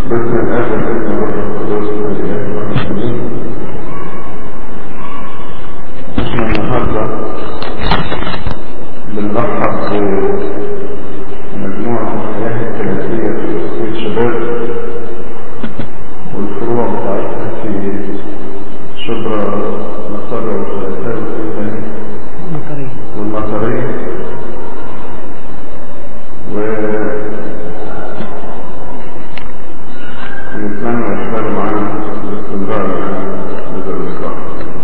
بسم الله والابن والروح القدس الاله الواحد امين. احنا النهارده بنرحب بمجموعه الحياه الكنسيه في اسره شباب والفروع بتاعتها في شبرا مصر والثلاثاء والمطريه ونتمنى يحضروا معانا باستمرار هذا اللقاء.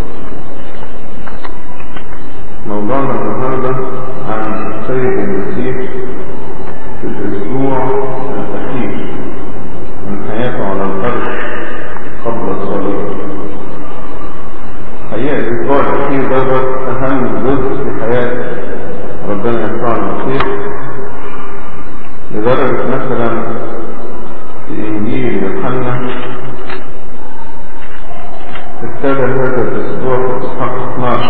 موضوعنا النهارده عن السيد المسيح في الاسبوع الاخير من حياته على الارض قبل الصليب. حقيقة الاسبوع الاخير ده اهم جزء في حياة ربنا يسوع المسيح، لدرجة مثلا في إنجيل يوحنا ابتدى هذا الأسبوع في إصحاح 12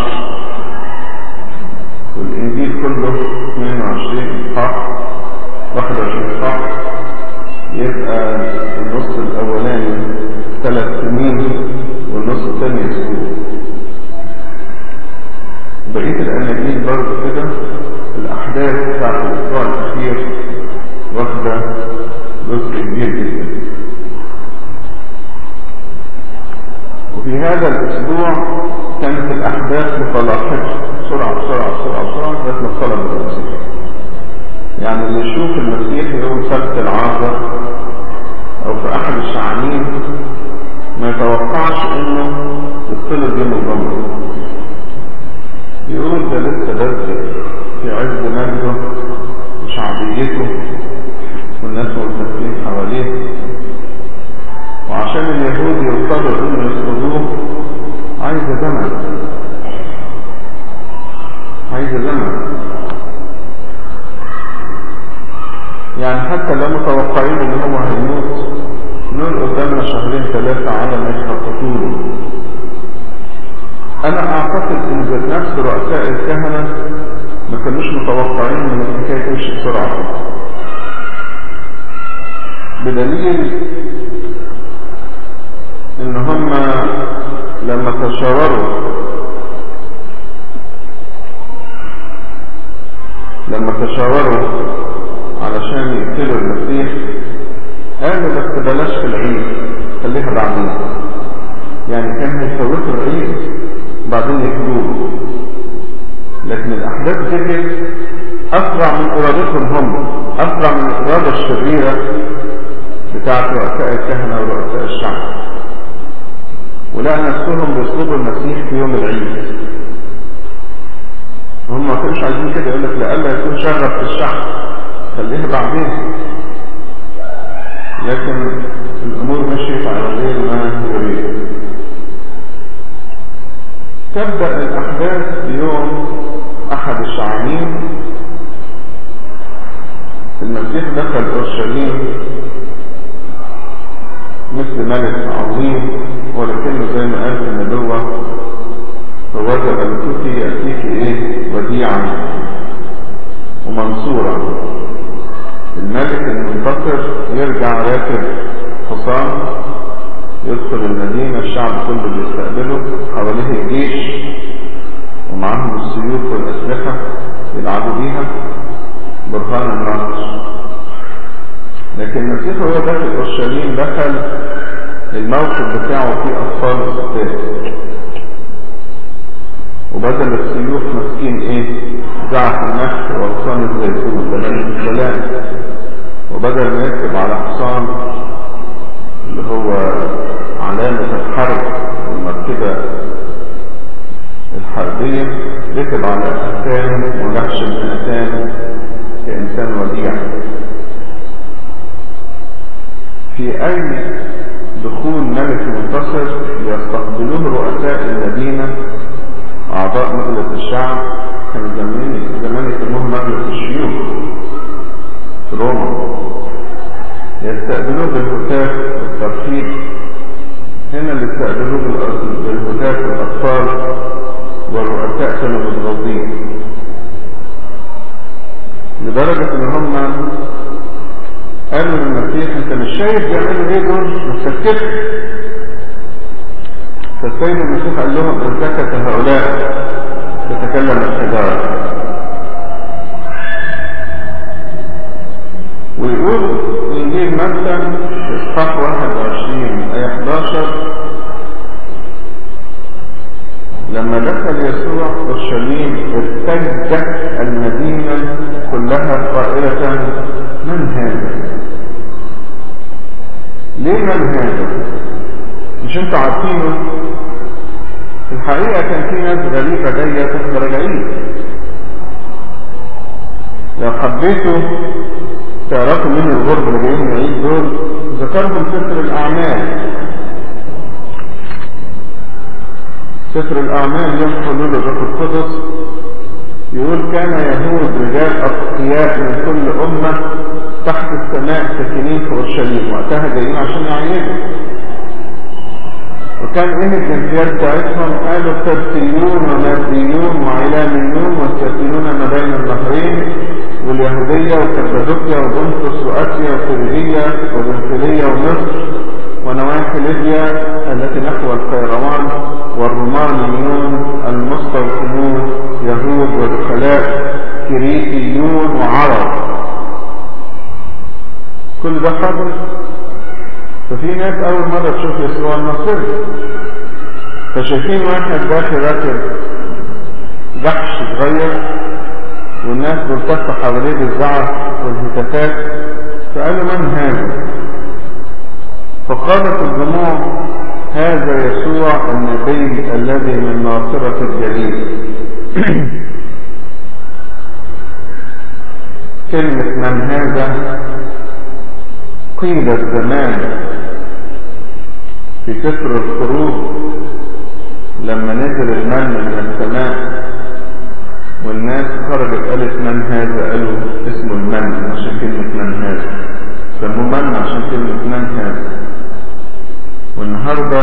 والإنجيل كله 22 إصحاح 21 إصحاح، يبقى النص الأولاني 3 سنين والنص الثاني أسبوع. بقية الأناجيل برضه كده الأحداث بتاعت الأسبوع الأخير واخدة جزء كبير جدا. وفي هذا الاسبوع كانت الاحداث متلاحقه بسرعه لغايه ما طلب المسيح. يعني اللي يشوف المسيح يوم سبت العازر او في احد الشعانين ما يتوقعش انه يطلب يوم الجمعه، يقول ده لسه بدري في عز مجده وشعبيته والناس ملتفين حواليه، وعشان اليهود يوصلوا انه يسألوه عايزة زمن. يعني حتى لو متوقعين ان هو هيموت نقول قدامنا 2-3 على ما يخططوا له. انا اعتقد ان ذات نفس رؤساء الكهنة ما كانوش متوقعين ان الحكاية تمشي بسرعة، بدليل ان هم لما تشاوروا علشان يقتلوا المسيح قالوا بس بلاش في العيد، خليها بعدين. يعني كان هيفوتوا العيد بعدين يقتلوه، لكن الاحداث جرت اسرع من ارادتهم هم، اسرع من الاراده الشريره بتاعت رؤساء الكهنة ورؤساء الشعب، ولقى نفسهم بيطلبوا المسيح في يوم العيد. هم ما كانوش عايزين كده، يقول لك لألا يكون شغف في الشعب خليها بعدين. لكن الأمور مشيت على غير ما يريد. تبدأ الأحداث بيوم أحد الشعانين. المسيح دخل أورشليم مثل ملك عظيم، ولكنه زي ما قال في النبوة فوجد ملكوتي يأتيك وديعا ومنصورا. الملك المنتصر يرجع راكب حصان يدخل المدينة، الشعب كله بيستقبله، حواليه الجيش ومعهم السيوف والأسلحة يلعبوا بيها برهان النصر. لكن المسيح وهو داخل اورشليم دخل الموقف بتاعه فيه اطفال وستات، وبدل السيوف ماسكين زعف النخل واغصان الزيتون بدل السلام، وبدل ما يركب على حصان اللي هو علامة الحرب والمركبة الحربية ركب على أسنان ونحش الإنسان كإنسان وديع. في أي دخول ملك منتصر يستقبلوه رؤساء المدينة أعضاء مجلس الشعب، كان زمان يسموه مجلس الشيوخ في روما، يستقبلوه بالهتاف والترحيب. هنا اللي استقبلوه بالهتاف والأطفال والرؤساء كانوا متغاظين، لدرجة ان هم قالوا للمسيح انت مش شايف بيعملوا ايه دول؟ ما تسكتش. فالسيد المسيح قال لهم ان سكت هؤلاء تتكلم الحجارة. ويقول انجيل متى اصحاح 21 آية 11 لما دخل يسوع اورشليم ارتجت المدينة كلها قائلة من هذا؟ ليه من هذا؟ مش انتوا عارفينه؟ في الحقيقة كان في ناس غريبة جاية تحضر العيد. لو حبيتوا تعرفوا مين الغرب اللي جايين العيد دول ذكرهم سفر الأعمال. سفر الأعمال يوم حلول الروح القدس يقول كان يهود رجال أتقياء من كل أمة تحت السماء ساكنين في أورشليم، وقتها جايين عشان يعيدوا. وكان ايه الجنسيات بتاعتهم؟ قالوا ترسيون وماديون وعلاميون والساكنون ما بين النهرين واليهودية وكبادوكيا وبنطس وآسيا وفريجية وبنفلية ومصر ونواحي ليبيا التي نحو القيروان والرومانيون المستوطنون يهود ودخلاء كريتيون وعرب. كل ده حدث. ففي ناس أول مرة تشوف يسوع الناصري، فشايفين واحد داخل راكب جحش صغير والناس بتلتف حواليه بالزعف والهتافات، فقالوا من هذا؟ فقالت الجموع هذا يسوع النبي الذي من ناصرة الجليل. كلمة من هذا قيلت زمان في سفر الخروج لما نزل المن من السماء والناس خرجت قالت من هذا؟ قالوا اسمه المن عشان كلمة من هذا، سموه من عشان كلمة من هذا. والنهاردة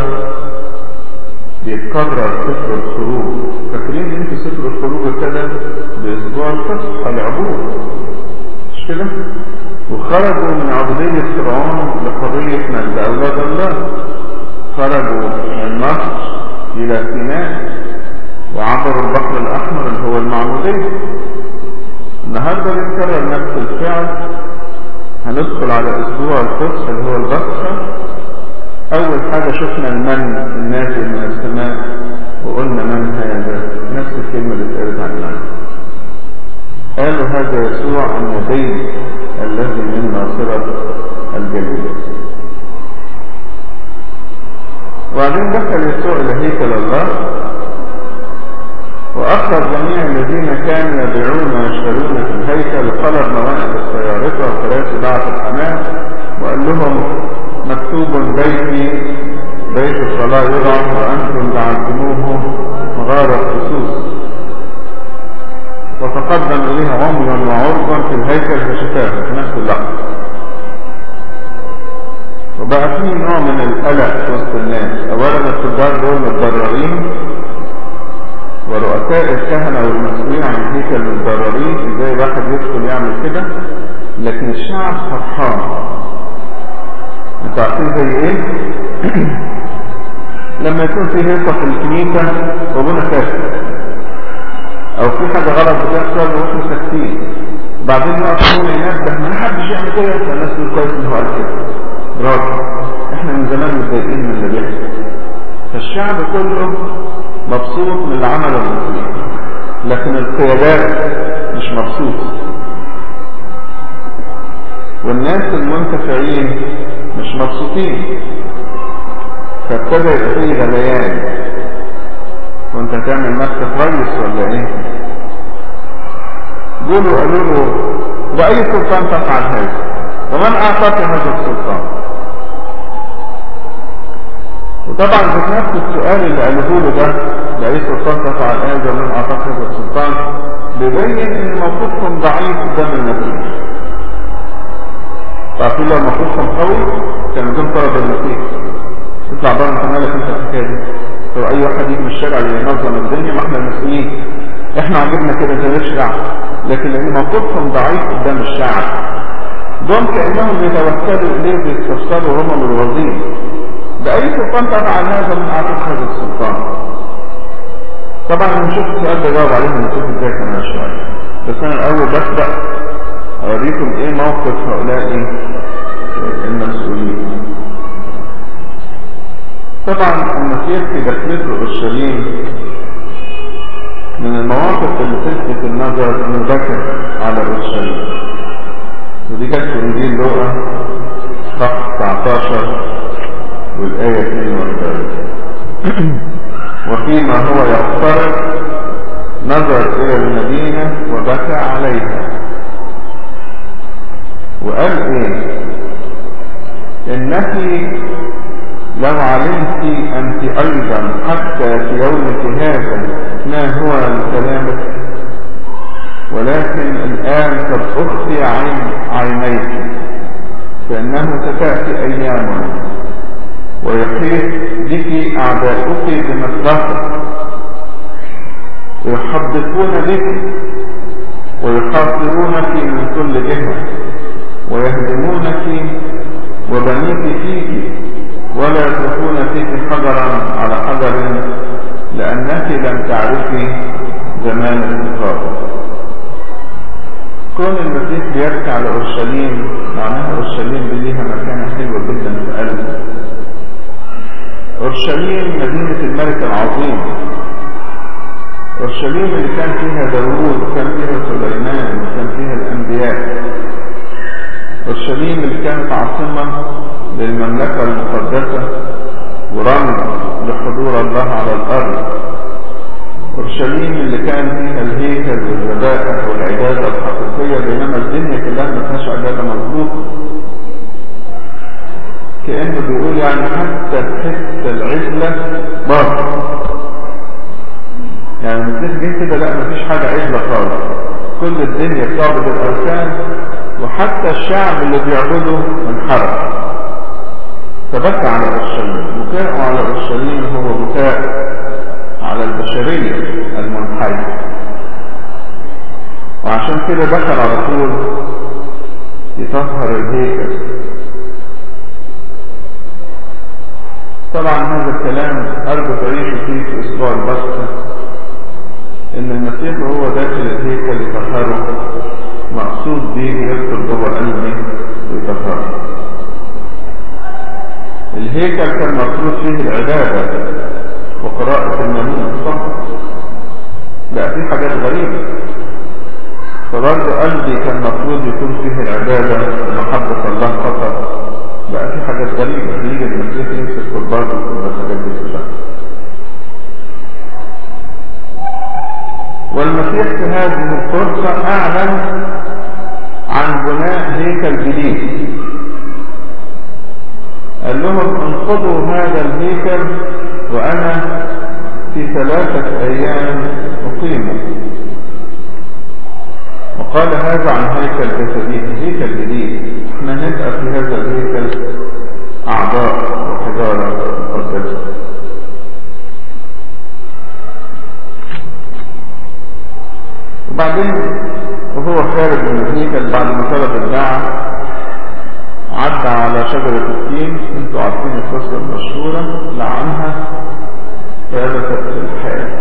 بيتكرر سفر الخروج. فاكرين انت سفر الخروج ابتدى باسبوع الفصح العبور مش كده؟ وخرجوا من عبودية فرعون لحرية مجد أولاد الله، خرجوا من مصر إلى سيناء وعبروا البحر الأحمر اللي هو المعمودية. النهارده بيتكرر نفس الفعل. هندخل على أسبوع الفصح اللي هو البصرة. أول حاجة شفنا المن النازل من السماء وقلنا من هذا؟ نفس الكلمة اللي اتقالت عن المن. قالوا هذا يسوع النبي الذي من ناصرة الجليل. وبعدين دخل يسوع إلى هيكل الله وأخرج جميع الذين كانوا يبيعون ويشترون في الهيكل وقلب موائد الصيارفة وكراسي بعض الحمام وقال لهم مكتوب بيتي بيت الصلاة يضع وأنتم جعلتموه مغارة خصوص. وتقدم إليه عميا وعرضا في الهيكل فشفاه في نفس اللحظة. وبقى فيه نوع من القلق في وسط الناس. أولا التجار دول متضررين ورؤساء الكهنة والمسؤولين عن الهيكل متضررين، ازاي واحد يدخل يعمل كده؟ لكن الشعب فرحان. انتوا عارفين زي ايه؟ لما يكون في هيصة في الكنيسة وابونا كافر او في حاجة غلط بتحصل واحنا ساكتين، بعدين نقف هنا ينبه ما حدش يعمل كده، فالناس تقول كويس ان هو قال كده برافو. احنا من زمان متضايقين من اللي بيحصل. فالشعب كله مبسوط من اللي عمله المسيح، لكن القيادات مش مبسوط، والناس المنتفعين مش مبسوطين. فابتدى يبقى فيه غليان. وانت هتعمل نفسك ريس ولا ايه؟ قالوا له بأي سلطان تفعل هذا؟ ومن اعطاك هذا السلطان؟ وطبعا ذات نفس السؤال اللي قالوه له ده بأي سلطان تفعل هذا ومن اعطاك هذا السلطان بيبين ان موقفهم ضعيف قدام المسيح. تعرفين لو موقفهم قوي كانوا دول طلب المسيح تطلع بره انت مالك انت الحكايه دي؟ لو اي واحد يجي من الشارع ينظم الدنيا ما احنا المسؤولين، احنا عجبنا كده انت مالكش دعوه. لكن لان موقفهم ضعيف قدام الشعب دول كأنهم بيتوكلوا إليه ويستفسروا هم بالوظيفة. بأي سلطان تفعل هذا من أعطيك هذا السلطان؟ طبعا نشوف السؤال ده جاوب عليه ونشوف ازاي كمان شوية، بس أنا الأول ببدأ أوريكم إيه موقف هؤلاء المسؤولين. طبعا المسيح في دخلته أورشليم من المواقف اللي تلفت النظر إنه بكى على أورشليم، ودي كانت في إنجيل لوقا صح 19 والآية 42. وفيما هو يقترب نظر إلى المدينة وبكى عليها وقال إيه؟ إنك لو علمت أنت أيضا حتى في يومك هذا ما هو لسلامك، ولكن الآن قد أخفي عينيك، فإنه ستأتي أيام ويحيط بك أعداؤك بمسرحك ويحدثون بك ويحاصرونك من كل جهة ويهدمونك وبنيك فيك ولا يتركون فيك حجرا على حجر، لأنك لم تعرفي زمان الانتقام. كون المسيح بيرجع على أورشليم معناها أورشليم ليها مكانة حلوة جدا في قلبه. أورشليم مدينة الملك العظيم، أورشليم اللي كان فيها داوود وكان فيها سليمان وكان فيها الأنبياء، أورشليم اللي كانت عاصمة للمملكة المقدسة ورمز لحضور الله على الأرض، أورشليم اللي كان فيها الهيكل والذبائح والعبادة الحقيقية، بينما الدنيا كلها ما فيهاش عبادة مظبوطة. كأنه بيقول يعني حتى الحتة العزلة باطل، يعني المسيح جه كده لا مفيش حاجة عزلة خالص، كل الدنيا بتعبد الأوثان وحتى الشعب اللي بيعبده انحرف. فبكى على أورشليم، بكاء على أورشليم هو بكاء على البشرية المنحية، وعشان كده دخل على طول يطهر الهيكل. طبعا هذا الكلام أرجو تعيشوا فيه في أسبوع البسطة، إن المسيح وهو داخل الهيكل يطهره، مقصود به يدخل جوه قلبه ويطهره. الهيكل كان مقصود فيه العبادة وقراءة الناموس فقط، لا في حاجات غريبة. فبرضه قلبي كان مفروض يكون فيه العبادة ومحبة الله فقط، بقى في حاجات غريبة بيجي المسيح يمسك قربان وكل الحاجات دي كلها. والمسيح في هذه الفرصة أعلن عن بناء هيكل جديد، قال لهم انقضوا هذا الهيكل وأنا في 3 أيام أقيمه. وقال هذا عن هيكل جديد، هيكل جديد، احنا نبقى في هذا الهيكل أعضاء وحجارة مقدسة. وبعدين وهو خارج من الهيكل بعد ما طلب الدعاء عدى على شجرة التين، انتوا عارفين القصة المشهورة، لعنها فيبست في الحال.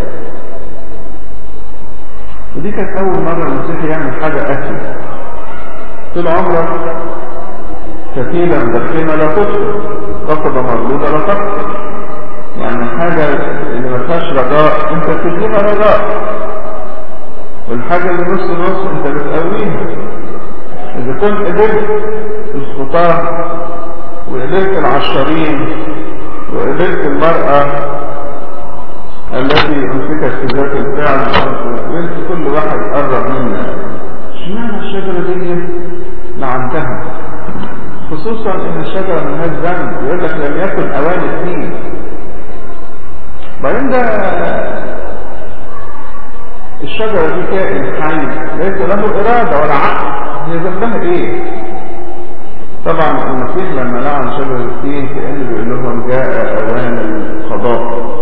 ودي كانت أول مرة المسيح يعمل حاجة قاسية. طول عمرك كثيرا دخينا لا تطفئ، قصد مردودة لا تقصد، يعني الحاجة اللي ما فيهاش رجاء انت بتديها رجاء، والحاجة اللي نص نص انت بتقويها. اذا كنت قبلت الخطاة وقبلت العشرين وقبلت المرأة التي امسكت في ذات الفعل وانت كل واحد قرب منك، اشمعنى الشجرة دي لعنتها؟ خصوصا ان الشجرة ملهاش ذنب، يقول لك لم يكن اوان الدين. بعدين ده الشجرة دي كائن حي ليس له إرادة ولا عقل، هي ذنبها إيه؟ طبعا المسيح لما لعن شجرة التين كأنه بيقول لهم جاء أوان القضاء،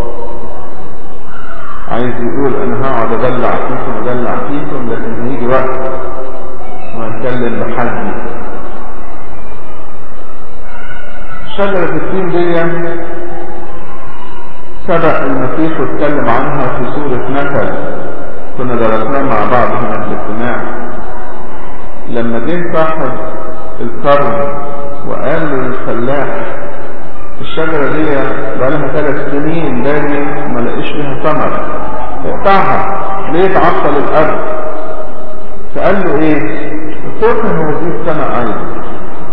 عايز يقول أنا هقعد أدلع فيكم لكن هيجي وقت وهنتكلم بحزم شجرة التين دي سبق المسيح واتكلم عنها في سورة مثل، كنا درسناها مع بعض هنا في الاجتماع. لما جه صاحب القرن وقال للفلاح الشجرة دي بقالها 3 سنين باقي ما لقيش فيها ثمر، اقطعها ليه تعطل الارض؟ فقال له ايه؟ اتركها هذه السنة ايضا،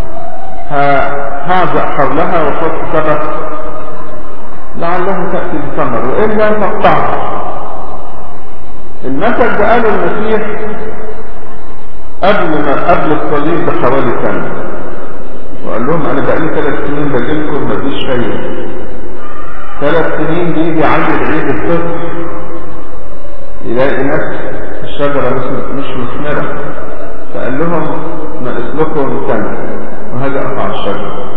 هعزق حولها واحط سبق لعلها تأتي بثمر وإلا تقطعها. المثل ده قاله المسيح قبل الصليب بحوالي سنة، وقال لهم انا بقالي 3 سنين بجيلكم مفيش فايدة. 3 سنين دي بيعدي بعيد الطفل يلاقي نفس الشجرة مش مثمرة، فقال لهم ناقص لكم سنة وهذا قطع الشجرة.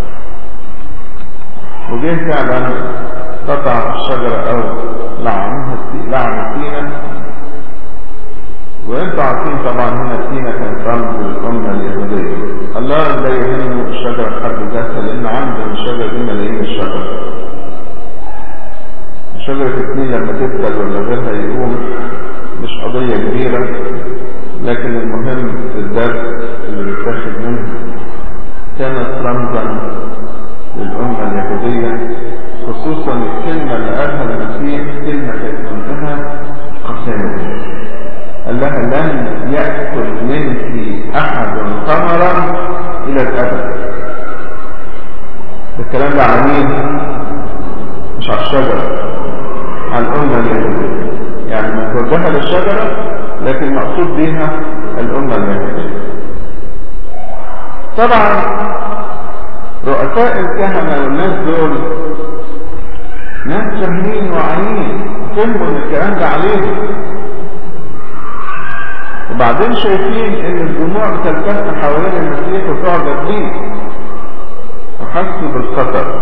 وجه فعلا قطع الشجرة او لعن التينة. وانتوا عارفين طبعا هنا التينة كانت رمز للأمة اليهودية. الله لا يهمه الشجرة بحد ذاتها لأن عنده الشجرة دي ملايين الشجر. شجرة التين لما تبتل ولا غيرها يقوم مش قضية كبيرة، لكن المهم الدرس اللي بيتاخد منه. كانت رمزا للأمة اليهودية، خصوصا الكلمة اللي قالها المسيح كلمة كانت منها قسامة، قال لها لن يأكل منك أحد ثمرا إلى الأبد. الكلام ده على مين؟ مش على الشجرة، على الأمة اليهودية، يعني متوجهة للشجرة لكن مقصود بها الأمة اليهودية. طبعا رؤساء الكهنة والناس دول ناس فاهمين وعيين، فهموا ان الكلام ده عليهم، وبعدين شايفين ان الجموع بتلتف حوالين المسيح وتعجب بيه، وحسوا بالخطر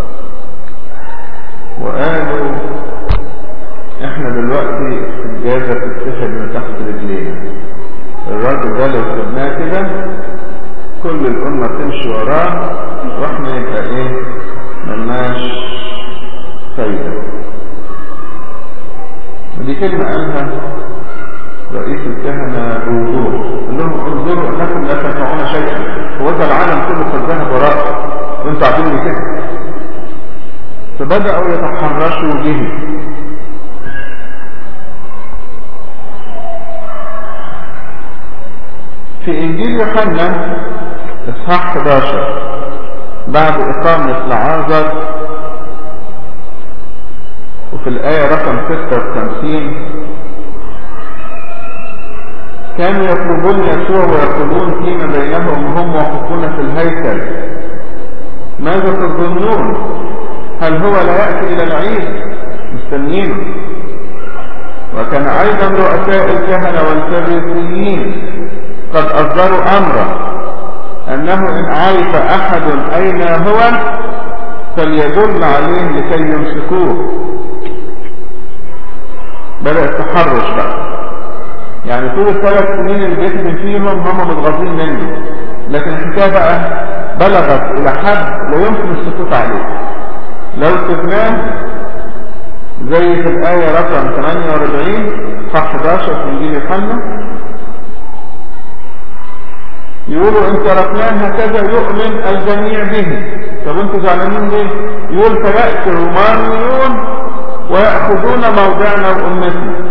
وقالوا احنا دلوقتي الجازة تتسحب من تحت رجلينا، الراجل ده لو سبناه كده كل الأمة تمشي وراه واحنا يبقى ايه ملناش فايدة. ودي كلمة قالها رئيس الكهنة بوضوح، قال لهم انظروا انكم لا تنفعون شيئا، هو ده العالم كله قد ذهب وراء وانتوا عارفين كده. فبدأوا يتحرشوا به. في انجيل يوحنا اصحاح 11 بعد اقامة لعازر وفي الآية رقم 56 كانوا يطلبون يسوع ويقولون فيما بينهم وهم واقفون في الهيكل ماذا تظنون؟ هل هو لا يأتي إلى العيد؟ مستنينه. وكان أيضا رؤساء الكهنة والفريسيين قد أصدروا أمرا أنه إن عرف أحد أين هو فليدل عليه لكي يمسكوه. بدأ التحرش بقى، يعني طول ال3 سنين اللي بيخدم فيهم هم متغاظين منه، لكن الحكاية بقى بلغت إلى حد لا يمكن السكوت عليه. لو سبناه زي في الآية رقم 48 صح 11 في إنجيل يوحنا يقولوا إن تركناه هكذا يؤمن الجميع به. طب انتوا زعلانين ليه؟ يقول فيأتي الرومانيون ويأخذون موضعنا وأمتنا.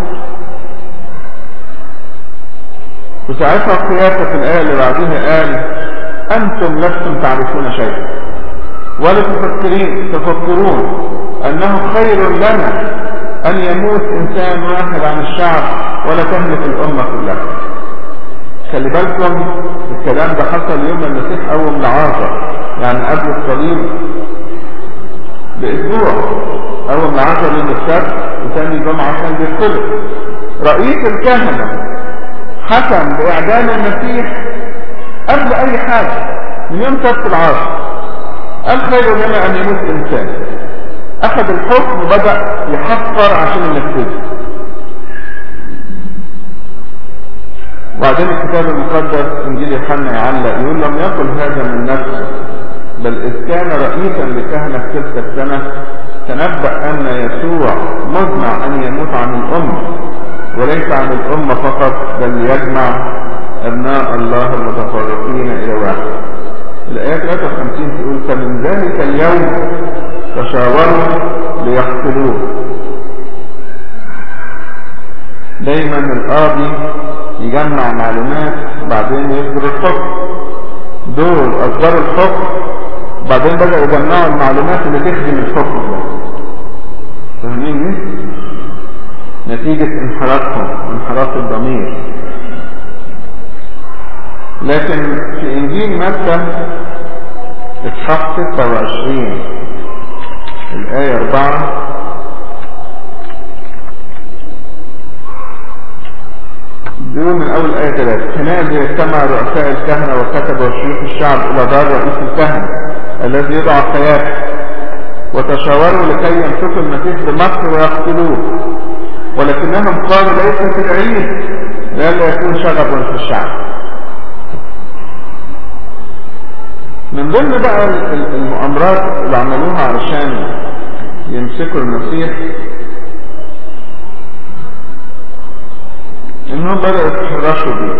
وساعتها القياسة في الآية اللي بعدها قال أنتم لستم تعرفون شيئا ولا تفكرون أنه خير لنا أن يموت إنسان واحد عن الشعب ولا تهلك الأمة كلها. خلي بالكم الكلام ده حصل يوم المسيح قوم لعازر، يعني قبل الصليب بأسبوع قوم لعازر يوم السبت وثاني جمعة كان بيدخله. رئيس الكهنة حكم بإعدام المسيح قبل أي حاجة من يوم سبت العاشر، قال خير لنا أن يموت إنسان. أخذ الحكم وبدأ يحفر عشان ينفذه. وبعدين الكتاب المقدس إنجيل يوحنا يعلق يقول لم يقل هذا من نفسه بل إذ كان رئيسا لكهنة تلك السنة تنبأ أن يسوع مزمع أن يموت عن الأمة، وليس عن الأمة فقط بل يجمع أبناء الله المتفرقين إلى واحد. الآية 53 تقول: فمن ذلك اليوم تشاوروا ليقتلوه. دايما القاضي يجمع معلومات بعدين يصدر الحكم. دول أصدروا الحكم بعدين بدأوا يجمعوا المعلومات اللي تخدم الحكم ده. فاهمين؟ نتيجة انحرافهم وانحراف الضمير. لكن في إنجيل متى إصحاح 26 الآية 4 بيقول من أول آية 3: حينئذ اجتمع رؤساء الكهنة وكتب وشيوخ الشعب إلى دار رئيس الكهنة الذي يدعى قيافة، وتشاوروا لكي يمسكوا المسيح بمكر ويقتلوه، ولكنهم قالوا: ليس في العيد لئلا يكون شغب في الشعب. من ضمن بقى المؤامرات اللي عملوها علشان يمسكوا المسيح انهم بدأوا يتحرشوا بيه.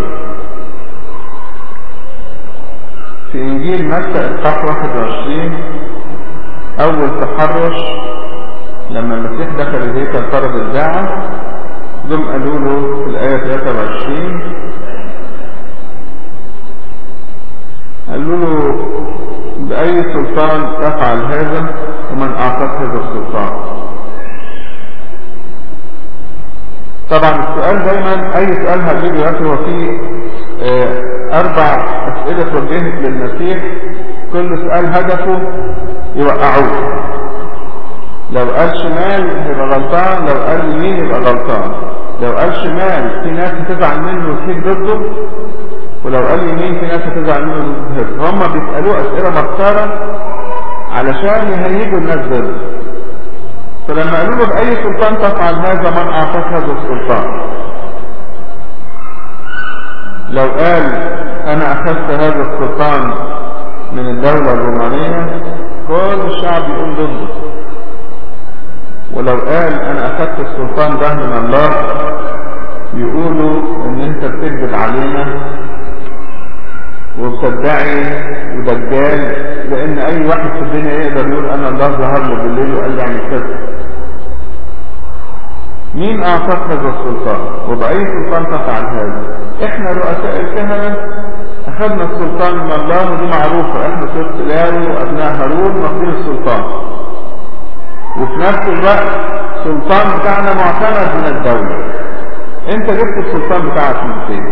في انجيل متى اصحاح 21 اول تحرش لما المسيح دخل الهيكل فرض الباعة، دول قالوا له في الآية 23 قالوا له: بأي سلطان تفعل هذا ومن أعطاك هذا السلطان؟ طبعا السؤال دايما اي سؤال هجيبه دلوقتي هو فيه 4 أسئلة توجهت للمسيح، كل سؤال هدفه يوقعوه. لو قال شمال هيبقى غلطان، لو قال يمين يبقى غلطان. لو قال شمال في ناس هتزعل منه وتهيج ضده، ولو قال يمين في ناس هتزعل منه وتهيج. هم بيسألوه أسئلة مختارة علشان يهيجوا الناس ضده. فلما قالوا له: بأي سلطان تفعل هذا من أعطاك هذا السلطان؟ لو قال: أنا أخذت هذا السلطان من الدولة الرومانية، كل الشعب يقول ضده. ولو قال: أنا أخذت السلطان ده من الله، يقولوا إن أنت بتكذب علينا وبتدعي ودجال، لأن أي واحد في الدنيا يقدر يقول أنا الله ظهر له بالليل وقال لي اعمل كذا. مين أعطاك هذا السلطان؟ وبأي سلطان تفعل هذا؟ إحنا رؤساء الكهنة أخذنا السلطان من الله، ودي معروفة، إحنا سبط لاوي وأبناء هارون واخدين السلطان، وفي نفس الوقت السلطان بتاعنا معتمد من الدولة. أنت جبت السلطان بتاعك من فين؟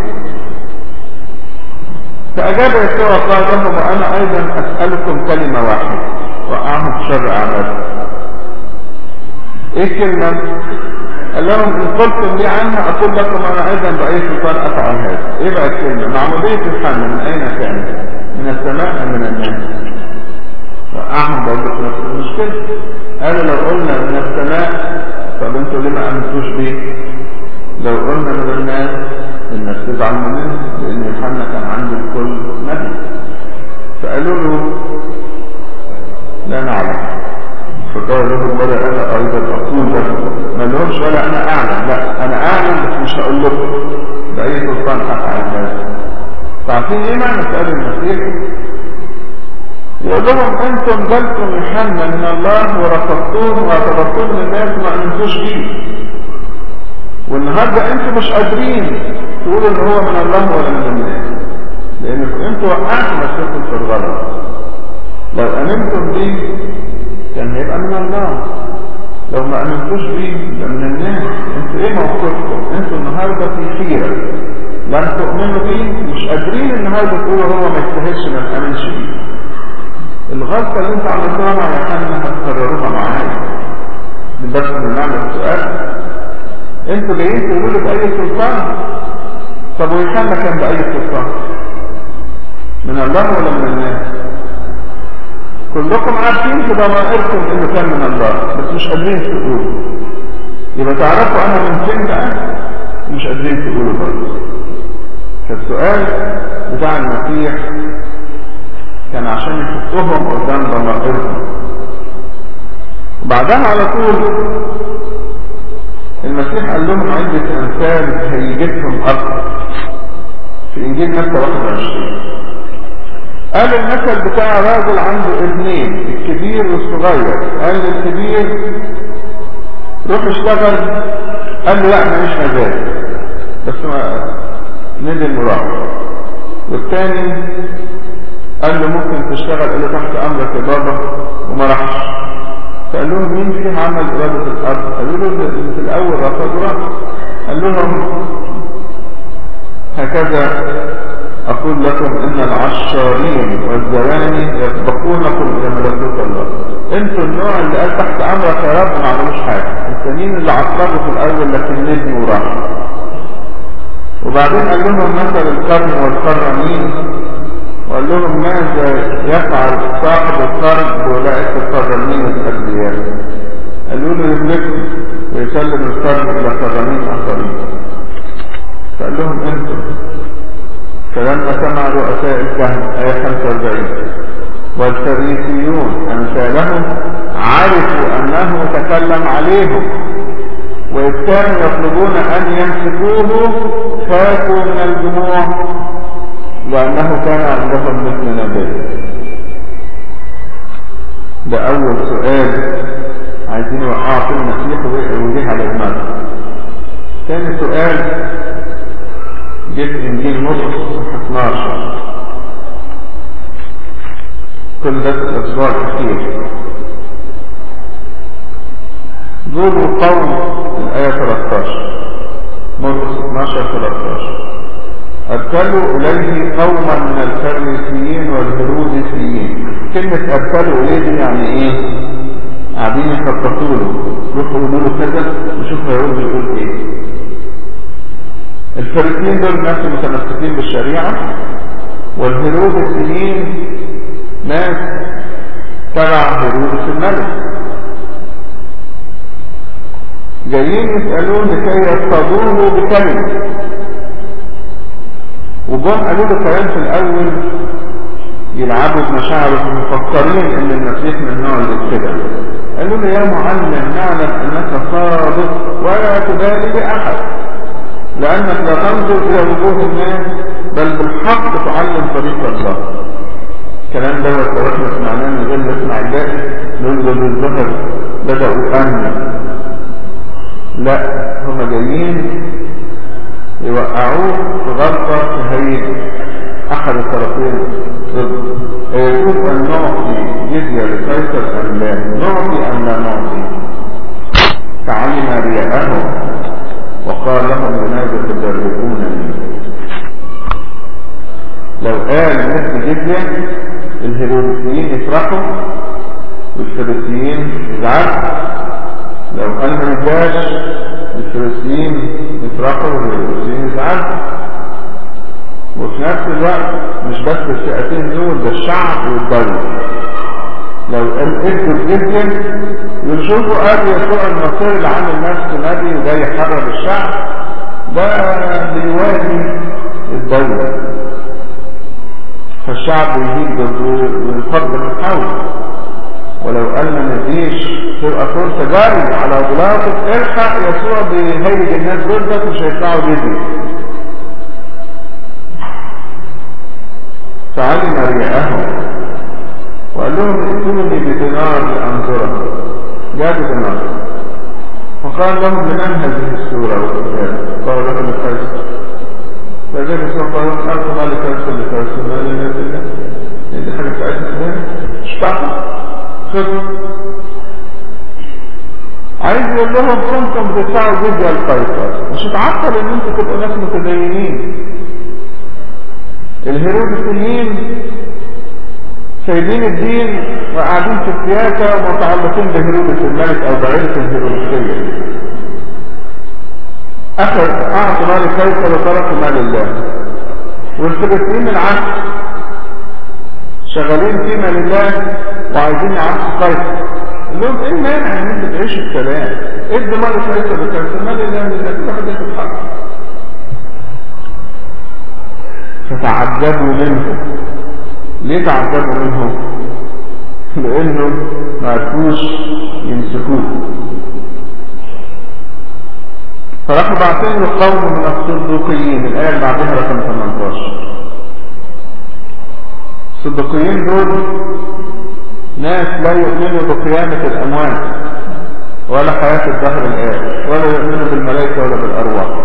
فأجاب يسوع قال لهم: وأنا أيضا أسألكم كلمة واحدة، وقعهم في شر أعمالكم. إيه الكلمة؟ قال لهم: إن قلتم لي عنها أقول لكم أنا أيضا بأي سلطان أفعل هذا. إيه بقى الكلمة؟ معمودية الحمل من أين كانت؟ من السماء أم من الناس؟ وقعهم برضه في نفس المشكلة. قالوا: لو قلنا من السماء طب أنتوا ليه ما آمنتوش بيه؟ لو قلنا من الناس الناس تزعل مننا، لأن يوحنا كان عنده الكل نبي. فقالوا له: لا نعلم. فقال لهم: ولا أنا أيضا أقول لكم. ما لهمش ولا أنا أعلم، لا أنا أعلم بس مش هقول لكم بأي سلطان أفعل هذا. فعارفين إيه معنى سؤال المسيح؟ يقول لهم: أنتم جلتم يوحنا من الله ورفضتوه واعتبرتوه من الناس وما أمنتوش بيه، والنهارده أنتم مش قادرين تقولوا إن هو من الله ولا من الناس، لأنكم أنتم وقعتوا نفسكم في الغلط. لو أمنتم بيه كان هيبقى من الله، لو ما أمنتوش بيه يبقى من الناس. أنتوا إيه موقفكم؟ أنتوا النهارده في حيرة، لم تؤمنوا بيه، مش قادرين النهارده تقولوا هو ما يستاهلش ما نآمنش بيه. الغلطة اللي انتوا عملتوها مع يوحنا هتكرروها معايا. بس بنعمل سؤال، انتوا جايين تقولوا له بأي سلطان؟ طب ويوحنا كان بأي سلطان؟ من الله ولا من الناس؟ كلكم عارفين في ضمائركم انه كان من الله، بس مش قادرين تقولوا. يبقى تعرفوا انا من فين بقى؟ مش قادرين تقولوا برضه. فالسؤال بتاع المسيح كان عشان يحطهم قدام ضمائرهم. وبعدها على طول المسيح قال لهم عدة أمثال هيجيبهم أكثر في إنجيل متى 21. قال المثل بتاع راجل عنده ابنين، الكبير والصغير. قال للكبير روح اشتغل، قال له لا ماليش مزاج، بس ما نزل وراح. والتاني قال له ممكن تشتغل، قال له تحت امرك يا بابا، وما راحش. فقال لهم مين فيه عمل إرادة الأرض؟ قالوا له اللي في الأول رفض وراح. قال لهم هكذا أقول لكم إن العشارين والزواني يسبقونكم إلى ملكوت الله. انتوا النوع اللي قال تحت أمرك يا رب ما عملوش حاجة، التانيين اللي عطلوا في الأول لكن ندموا وراحوا. وبعدين قال لهم مثل القرن والقرنين، وقال لهم ماذا يفعل صاحب القرن بأولئك القرنين الأغبياء؟ قالوا له يملكهم ويسلم القرن إلى قرنين آخرين. فقال لهم انتم. فلما سمع رؤساء الكهنة آية 45 والفريسيون أمثالهم عرفوا أنه تكلم عليهم، وإذ كانوا يطلبون أن يمسكوه خافوا من الجموع لأنه كان عندهم مثل نبي. ده أول سؤال عايزين يوقعوا في المسيح ويجيه على دماغه. ثاني سؤال جه في إنجيل مرقس 12، كل ده الأسبوع الأخير. ذو قوم الآية 13 مرقس 12-13 أرسلوا إليه قوما من الفريسيين والهروديسيين. كلمة أرسلوا إليه دي يعني إيه؟ قاعدين يخططوا له، روحوا يقولوا له كذا وشوفوا يقول إيه. الفريسيين دول ناس متمسكين بالشريعة، والهروديسيين ناس تبع هيرودس الملك، جايين يسألون لكي يصطادوه بكلمة. وجم قالوا له كلام في الأول يلعبوا بمشاعره، مفكرين إن المسيح من النوع اللي كده. قالوا له يا معلم نعلم أنك صادق ولا تبالي بأحد، لأنك لا تنظر إلى وجوه الناس بل بالحق تعلم طريق الله. الكلام دوت لو احنا سمعناه من غير نسمع الباقي نقول له بالظهر بدأوا أمن. لا، هم جايين يوقعوه في غلطة تهيئ أحد الطرفين ضد. يجوز أن نعطي جزية لقيصر أم لا؟ نعطي أم لا نعطي؟ فعلم رياءهم وقال لهم لماذا تدربونني؟ لو قال ندي جزية الهيروديسيين يفرحوا والفريسيين يزعلوا، لو قال ما نداش الفريسيين يفرحوا والهيروديسيين يزعلوا. وفي نفس الوقت مش بس الفئتين دول، ده الشعب والدولة. لو قال ادوا الجزية يشوفوا قال يسوع المصير اللي عامل نفسه نبي وده يحرر الشعب، ده بيواجه الدولة، فالشعب يهيج ضده وينفض المحاولة. ولو قال ما نديش تبقى فرصة جاري على بلاطة الحق يسوع بيهيج الناس ضدك مش هيطلعوا جزية. فعلم رياءهم وقال لهم ائتوني بدينار لأنظره. جابوا دينار فقال لهم لمن هذه السورة والكتاب؟ قالوا له لقيصر. فجاء يسوع قال لهم أرض ما لقيصر لقيصر ما لناس الله. دي حاجة بتاعتنا مش بتاعتنا، خذوا. عايز يقول لهم كنتم بتدفعوا جزية لقيصر، مش هتعطل ان انتوا تبقوا ناس متدينين. الهيروديسيين سايبين الدين وقاعدين في السياسة ومتعلقين بهيرودس الملك او بعيلة الهيروديسية. اعطوا مال قيصر وتركوا مال الله. والفريسيين العكس، شغالين في مال الله وعايزين يعكسوا قيصر. قال لهم ايه المانع ان انتوا تعيشوا السلام؟ ادوا مال قيصر وتركوا مال الله كل واحد ياخد حقه. فتعجبوا منه ليه تعجبوا منه؟ لانه ما عرفوش يمسكوه، فراحوا باعتين له قوم من الصدوقيين. الآية اللي بعدها رقم 18. الصدوقيين دول ناس لا يؤمنوا بقيامة الأموات ولا حياة الدهر الآخر، ولا يؤمنوا بالملائكة ولا بالأرواح.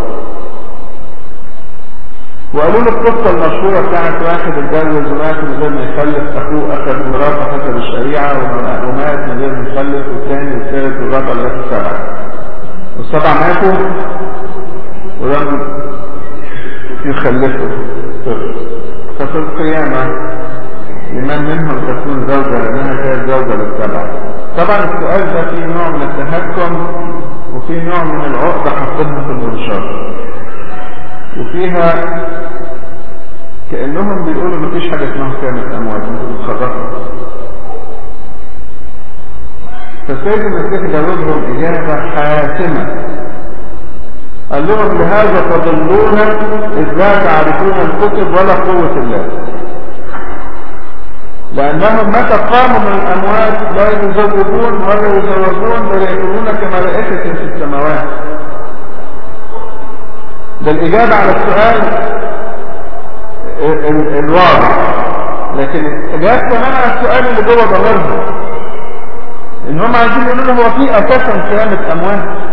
وقالوا له القصة المشهورة بتاعت واحد اتجوز ومات من غير ما يخلف، أخوه أخذ مراته حسب الشريعة ومات من غير ما يخلف، والثاني والثالث والرابع لغاية السبعة، والسبعة ماتوا ولم يخلفوا طفل. ففي القيامة لمن منهم تكون زوجة لأنها كانت زوجة للسبعة. طبعا السؤال ده فيه نوع من التهكم وفيه نوع من العقدة حاطينها في المنشار، وفيها كأنهم بيقولوا مفيش حاجة اسمها قيامة أموات، انتوا بتخرجوا. فالسيد المسيح جاوبهم إجابة حاسمة، قال لهم لهذا تضلون إذ لا تعرفون الكتب ولا قوة الله، لأنهم متى قاموا من الأموات لا يزوجون ولا يزوجون بل يكونون كملائكة في السماوات. ده الإجابة على السؤال الواضح، لكن الإجابة كمان على السؤال اللي جوه ضميرهم، إن هم عايزين يقولوا له هو في أساسا قيامة أموات.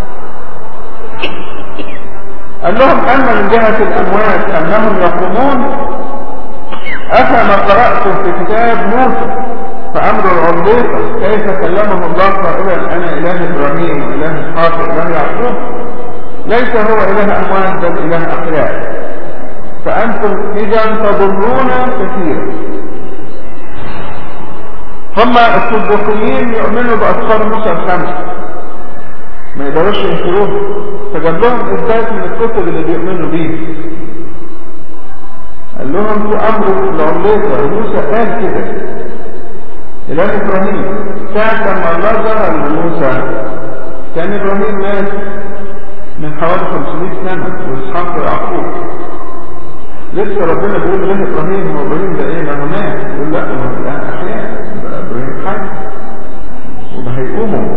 قال لهم أما من جهة الأموات أنهم يقومون، أفما قرأتم في كتاب موسى فأمر العليقة كيف كلمه الله قائلا أنا إله إبراهيم وإله إسحاق وإله يعقوب؟ ليس هو إله أموات بل إله أحياء، فأنتم إذا تضلون كثيرا. هم الصدوقيين يؤمنوا بأسفار موسى الخمس، ما يقدروش ينكروه، فجاب لهم إثبات من الكتب اللي بيؤمنوا بيه. قال لهم في أمر العليقة موسى قال كده إله إبراهيم. ساعة لما الله ظهر لموسى كان إبراهيم مات من حوالي 500 سنة وإسحاق ويعقوب. لسه ربنا بيقول إله إبراهيم، هو إبراهيم ده إيه؟ ما هو مات. يقول لا، ما هو الآن أحياء، يبقى إبراهيم حي وده هيقوموا.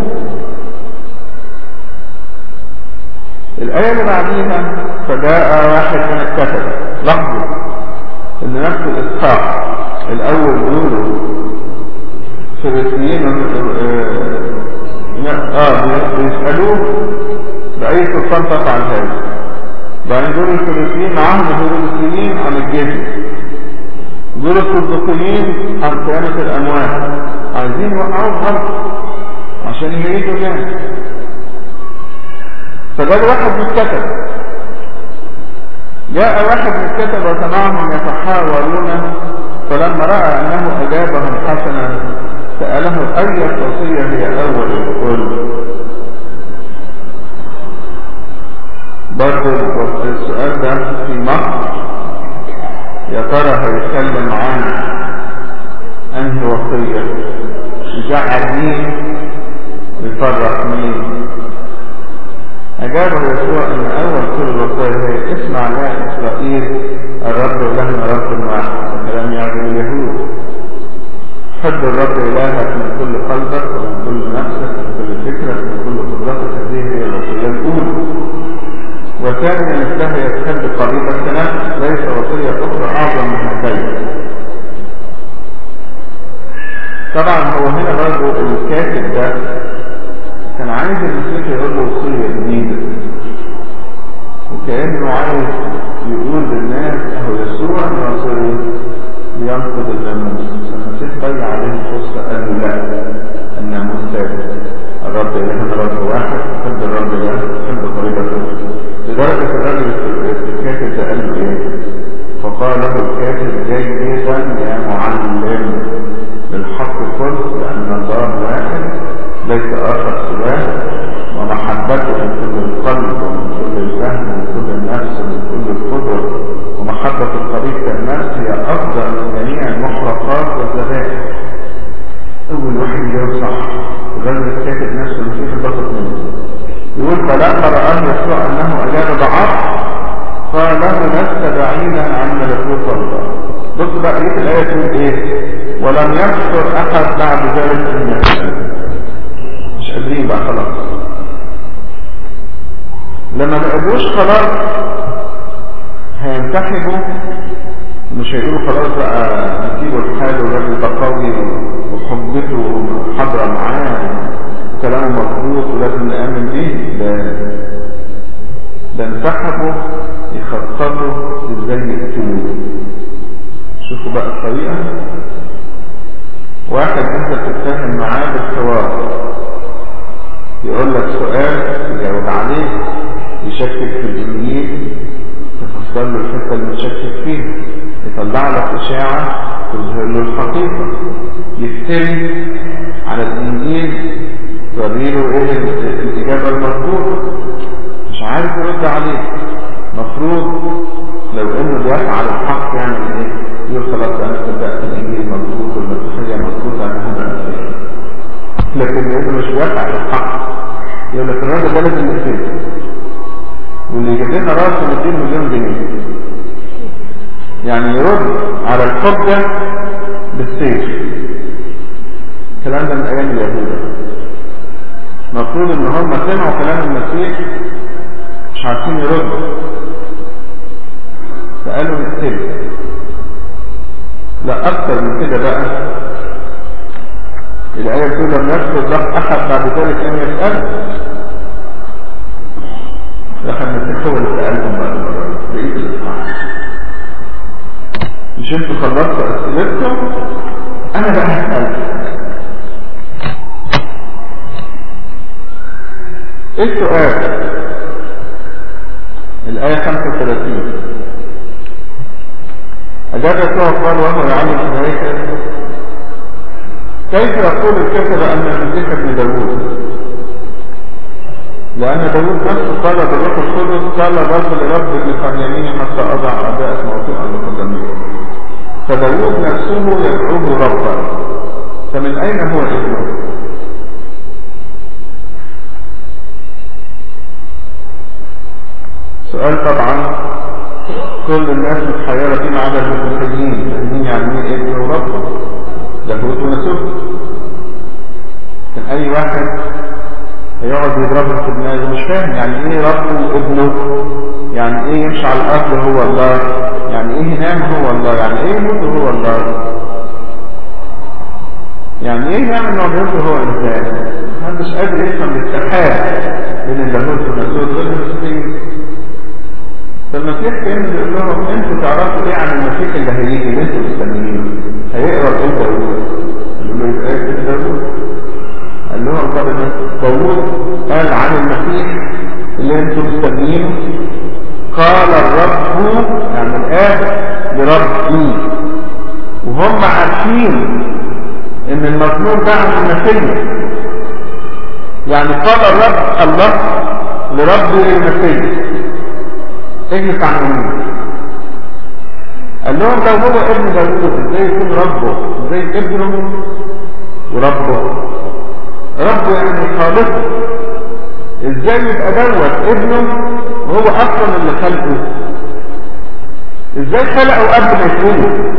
الآية اللي بعديها فجاء واحد من الكتبة. لاحظوا إن نفس الإسحاق الأول بيقولوا فريسيين بيسألوه بأي سلطان تفعل هذا. بعدين دول الفريسيين معاهم الهيروديسيين عن الجزية، دول الصدوقيين عن قيامة الأموات، عايزين يوقعوا الغلط عشان يهيدوا الناس. فجاء واحد من الكتبة، جاء واحد من الكتبة وسمعهم يتحاورون، فلما رأى أنه أجابهم حسنا سأله أي وصية هي أول الكل. برضه السؤال ده في مصر، يا ترى هيتكلم عن أنهي وصية، يزعل مين يفرح مين؟ أجابه يسوع أن أول كل الوصايا هي اسمع يا إسرائيل الرب إلهنا رب واحد، كلام يعجب اليهود. حب الرب إلهك من كل قلبك ومن كل نفسك ومن كل فكرك ومن كل قدرتك، هذه هي الوصية الأولى. وثانيا مثلها تحب قريبك كنفسك، ليس وصية أخرى أعظم من هاتين. طبعا هو هنا برضه الكاتب ده كان عايز المسيح يقول له وصية جديدة، وكأنه عايز يقول للناس اهو يسوع الناصري بينقض الناموس. فالمسيح ضيع عليه الفرصة، قال له لا، الناموس ثابت، الرب إلهنا رب واحد، تحب الرب إلهك تحب قريبك. لدرجة الراجل الكاتب ده قال له ايه؟ فقال له الكاتب جيدا يا معلم، بالحق قلت لأن الله واحد ليس آخر سواه، ومحبته من كل القلب ومن كل الفهم ومن كل النفس ومن كل القدر، ومحبة القريب كالنفس هي أفضل من جميع المحرقات والذبائح. أول واحد يجاوب صح، الراجل الكاتب نفسه المسيح انبسط منه. يقول فلما رأى يسوع أنه أجاب بعض قال له لست بعيدا عن ملكوت الله. بص بقى ايه الآية تقول ايه؟ ولم يكثر احد بعد ذلك ان يسأل. مش قادرين بقى خلاص، لما ما قدروش خلاص هينتحبوا، مش هيقولوا خلاص بقى نسيبه الحال والراجل ده قوي وحجته حاضرة معاه وكلامه مظبوط ولازم نآمن بيه. ده انتحبوا يخططوا ازاي يقتلوه. شوفوا بقى الطريقة، واحد انت تتفاهم معاه بالحوار، يقول لك سؤال تجاوب عليه، يشكك في الإنجيل تفسر له الحته اللي متشكك فيها، يطلع لك اشاعه تظهر له الحقيقه، يفتري على الانجيل توري له ايه الاجابه المظبوطه، مش عارف يرد عليه. مفروض لو انه بيفعل الحق يعمل ايه؟ يقول خلاص انا صدقت الانجيل مظبوط والمسيحيه مظبوطه انا هبقى. لكن لانه مش بيفعل الحق يقول لك الراجل ده لازم يقتله، واللي يجيب لنا راسه 200 مليون جنيه. يعني يرد على الحجة بالسيف. الكلام ده من ايام اليهود. المفروض ان هم سمعوا كلام المسيح مش عارفين يردوا، فقالوا نقتله. لا اكتر من كده بقى، الآية تقول لم يسجد له احد بعد ذلك ان يسأل. لكن المسيح هو اللي سألهم بقى المرة بقية الإسلام. مش انتوا خلصتوا أسئلتكم، أنا بقى هسألكم. إيه السؤال؟ الآية 35 أجاب يسوع قال وهو يعلم في الهيكل كيف يقول الكتب أن المسيح ابن داوود؟ لأن داود نفسه قال بالروح القدس قال الرب لرب لفريمين حتى أضع أعداءك موطئا لقدميه. فداود نفسه يدعوه ربا، فمن أين هو ابنه؟ سؤال طبعا كل الناس متحيرة فيه ما عدا المسيحيين، فاهمين يعني ايه ابنه ربا؟ داود ونسوه. كان أي واحد يقعد يضربه في دماغه مش فاهم يعني ايه ربه وابنه، يعني ايه يمشي على الارض هو الله، يعني ايه ينام هو الله، يعني ايه يموت هو الله، يعني ايه يعمل معجزه هو انسان. محدش قادر يفهم الاتحاد بين اللاهوت والناسوت غير المسيحيين. فالمسيح كان بيقول لهم انتوا تعرفوا ايه عن المسيح اللي هيجي اللي انتوا مستنيينه؟ هيقرا ايه داوود؟ قالوا له يبقى ايه داوود؟ قال لهم طب داوود قال عن المسيح اللي انتم مستنيينه قال الرب يعني الآب لربي، وهم عارفين ان المزمور ده عن المسيح. يعني قال الرب الله لربي المسيح. اجلس عن مين؟ قال لهم لو هو ابن داوود ازاي يكون ربه؟ ازاي ابنه وربه؟ ربه يعني خالقه، ازاي يبقى دوت ابنه وهو اصلا اللي خلقه؟ ازاي خلقه قبل ما يكونه؟